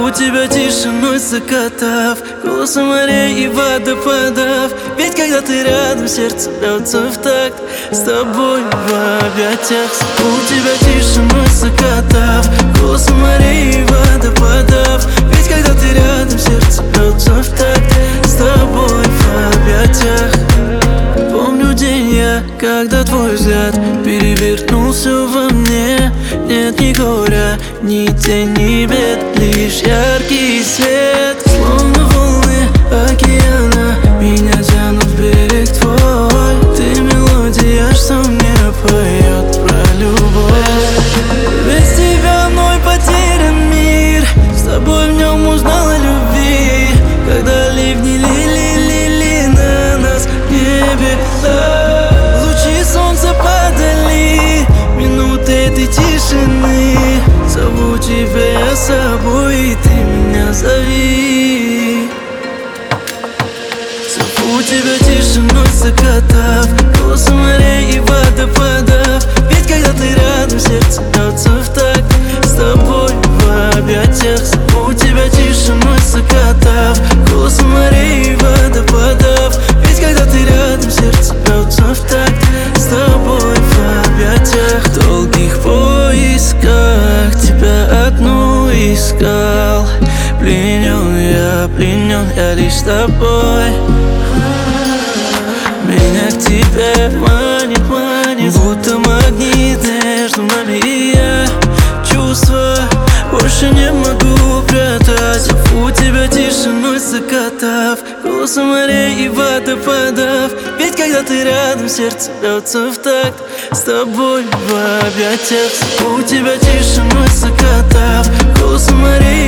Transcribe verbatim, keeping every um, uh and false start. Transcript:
Зову тебя тишиной закатов, голосом морей и водопадов. Ведь когда ты рядом, сердце бьется в такт с тобой в объятиях. Зову тебя тишиной закатов, голосом морей и водопадов. Ведь когда ты рядом, сердце бьется в такт с тобой в объятиях. Помню день я, когда твой взгляд перевернул все во мне. Нет ни горя, ни тени, бед, лишь яркий свет. Словно волны океана меня тянут в берег твой. Ты мелодия, что мне поет про любовь. Без тебя мной потерян мир, с тобой в нем узнал о любви. Когда ливни лили-лили на нас в небе, лучи солнца падали, минуты этой тишины. Зову тебя я с собой, и ты меня зови. Зову тебя тишиной закатов, голосом морей и водопадов. Ведь когда ты рядом, сердце бьется в такт с тобой в объятиях. Зову тебя тишиной закатов, голосом морей и водопадов. Ведь когда ты рядом, сердце бьется в такт с тобой в объятиях. В долгих поисках тебя одну искал. Пленен я, пленен я лишь тобой. Меня к тебе манит, манит, будто магнит между нами и я. Чувства больше не могу прятать. Зову тебя тишиной закатов, голосом морей и водопадов. Ведь когда ты рядом, сердце бьется в такт с тобой в объятиях. Зову тебя тишиной закатов, голосом морей